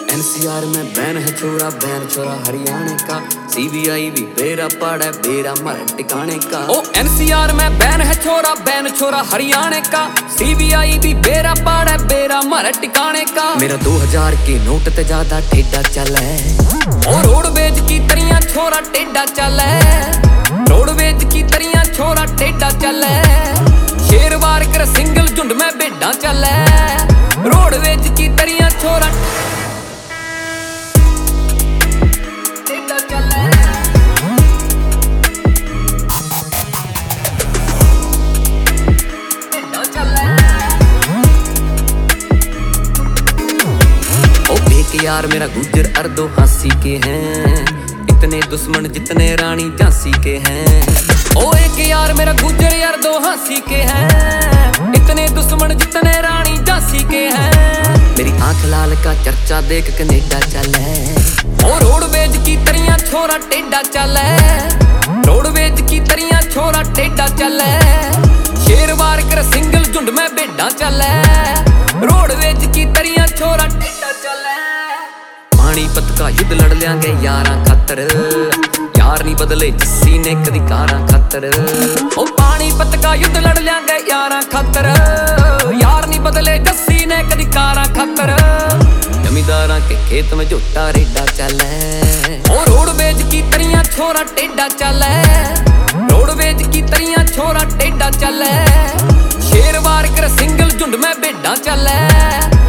NCR में ban है छोरा, बैन छोरा हरियाणा का। सीबीआई भी बेरा पड़ा है, बेरा मर टिकाने का। ओ एनसीआर में बैन है छोरा, बैन छोरा हरियाणा का। सीबीआई भी बेरा पड़ा है, बेरा मर टिकाने का। मेरा 2000 के नोट ते ज्यादा टेढ़ा चल है, और रोडवेज की तरियां छोरा टेढ़ा चल है। रोडवेज की तरियां छोरा टेढ़ा चल है। शेर वार कर सिंगल झुंड में भेडा चल है। रोडवेज की तरियां छोरा यार मेरा गुजर अर्दो हांसी के हैं, इतने दुश्मन जितने रानी झांसी के हैं। ओ एक यार मेरा गुजर यार दो हांसी के हैं, इतने दुश्मन जितने रानी झांसी के हैं। मेरी आंख लाल का चर्चा देख कनेडा चल है, और रोडवेज की तरियां छोरा टेढ़ा चल है। रोडवेज की तरियां छोरा टेढ़ा चल है। शेर वार कर सिंगल झुंड में भेडा चल है। रोडवेज की तरियां छोरा टेढ़ा चल है। पानीपत का युद्ध लड़ लेंगे यारां खातर, यार नहीं बदले जस्सी ने कदी कारां खातर। ओ पानीपत का युद्ध लड़ लेंगे यारां खातर, यार नहीं बदले जस्सी ने कदी कारां खातर। जमींदारां के खेत में झोटा रेडा चल है, और रोडवेज की तरियां छोरा टेढ़ा चल है। रोडवेज की तरियां छोरा टेढ़ा चल है। शेर वार कर सिंगल झुंड में भेडा चल है।